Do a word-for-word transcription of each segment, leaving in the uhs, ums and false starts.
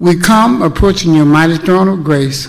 We come approaching your mighty throne of grace,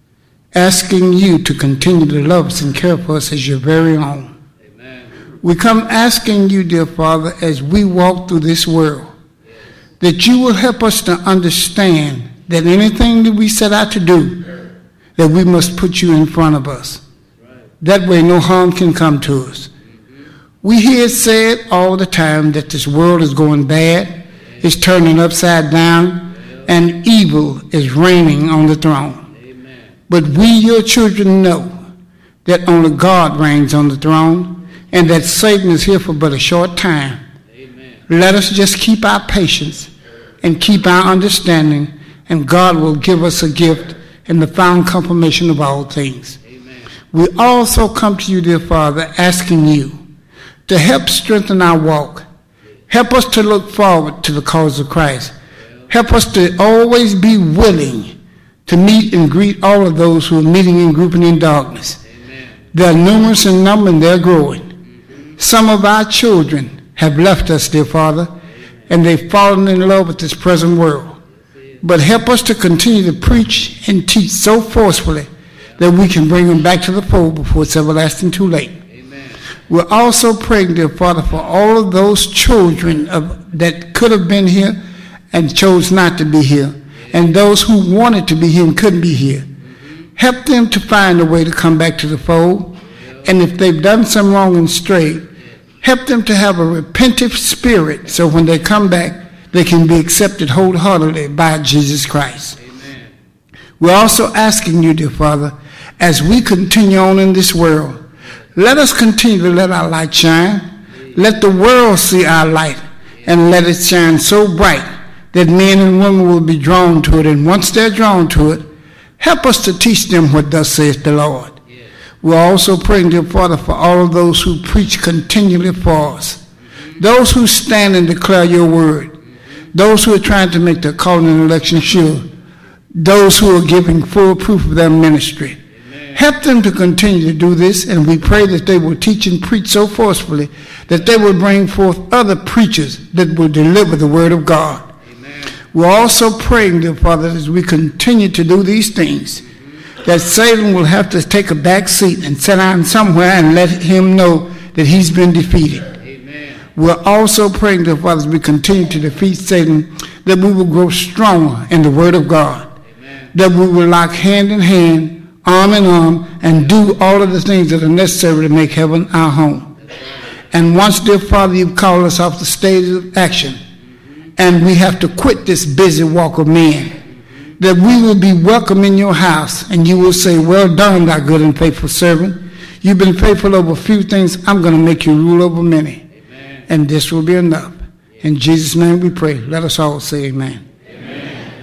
asking you to continue to love us and care for us as your very own. Amen. We come asking you, dear Father, as we walk through this world, yes, that you will help us to understand that anything that we set out to do, that we must put you in front of us. Right. That way no harm can come to us. Mm-hmm. We hear it said all the time that this world is going bad, yeah, it's turning upside down, yeah, and evil is reigning on the throne. Amen. But we, your children, know that only God reigns on the throne and that Satan is here for but a short time. Amen. Let us just keep our patience and keep our understanding, and God will give us a gift and the final confirmation of all things. Amen. We also come to you, dear Father, asking you to help strengthen our walk. Help us to look forward to the cause of Christ. Help us to always be willing to meet and greet all of those who are meeting and grouping in darkness. Amen. They're numerous in number and they're growing. Mm-hmm. Some of our children have left us, dear Father, and they've fallen in love with this present world. But help us to continue to preach and teach so forcefully that we can bring them back to the fold before it's everlasting too late. Amen. We're also praying, dear Father, for all of those children of, that could have been here and chose not to be here, and those who wanted to be here and couldn't be here. Mm-hmm. Help them to find a way to come back to the fold, and if they've done some wrong and strayed, help them to have a repentant spirit so when they come back, they can be accepted wholeheartedly by Jesus Christ. Amen. We're also asking you, dear Father, as we continue on in this world, let us continue to let our light shine. Let the world see our light and let it shine so bright that men and women will be drawn to it. And once they're drawn to it, help us to teach them what thus saith the Lord. Yeah. We're also praying, dear Father, for all of those who preach continually for us, mm-hmm, those who stand and declare your word, those who are trying to make their calling and election sure, those who are giving full proof of their ministry. Amen. Help them to continue to do this, and we pray that they will teach and preach so forcefully that they will bring forth other preachers that will deliver the word of God. Amen. We're also praying, dear Father, as we continue to do these things, mm-hmm, that Satan will have to take a back seat and sit down somewhere and let him know that he's been defeated. We're also praying, dear Father, as we continue to defeat Satan, that we will grow stronger in the word of God. Amen. That we will lock hand in hand, arm in arm, and do all of the things that are necessary to make heaven our home. And once, dear Father, you've called us off the stage of action, mm-hmm, and we have to quit this busy walk of men, mm-hmm, that we will be welcome in your house, and you will say, well done, thou good and faithful servant. You've been faithful over a few things. I'm going to make you rule over many. And this will be enough. In Jesus' name we pray. Let us all say amen. Amen.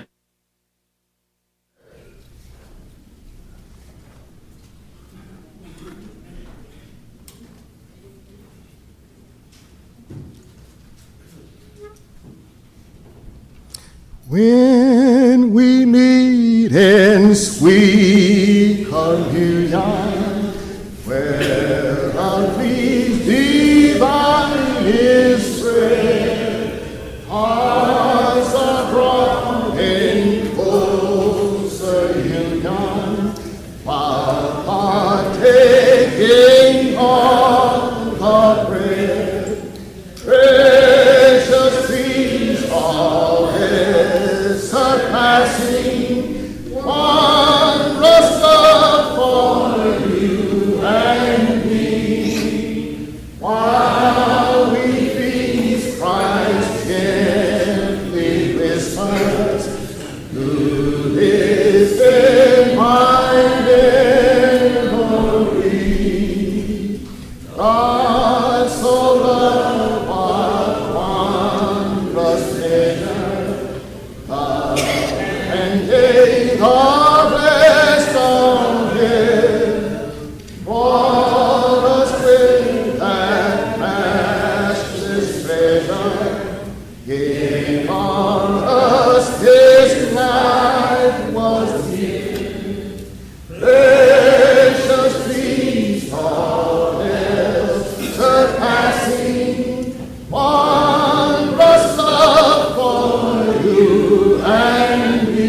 When we meet in sweet communion, where our peace divine is spread, hearts are brought in closer union, while partaking of the bread. Precious things all is surpassing, wondrous love for you and me. While we feast, Christ gently whispers, who lives in my memory. God so loved what wondrous measure, love and gave the blessed on him, brought us with that matchless treasure, gave on us his life was given. Precious things all else surpassing, wondrous love for you and me.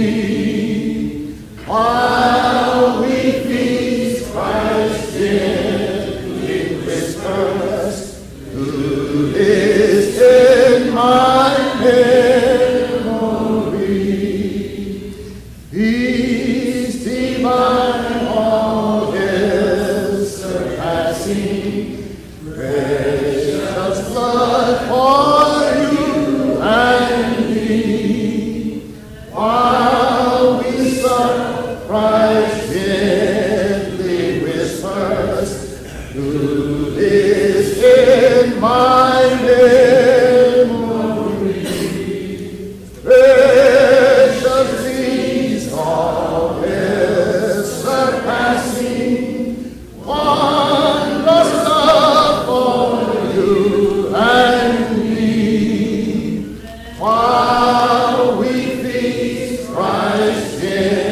while we serve, Christ gently whispers, who is in my memory. Precious these always surpassing, wondrous love for you and me. While we feast, Christ in